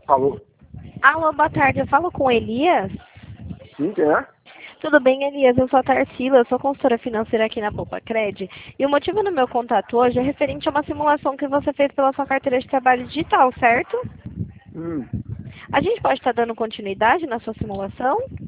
Alô? Alô, boa tarde. Eu falo com Elias? Sim, quem é? Tudo bem, Elias? Eu sou a Tarsila, eu sou consultora financeira aqui na Poupacred. E o motivo do meu contato hoje é referente a uma simulação que você fez pela sua carteira de trabalho digital, certo? Hum. A gente pode estar dando continuidade na sua simulação?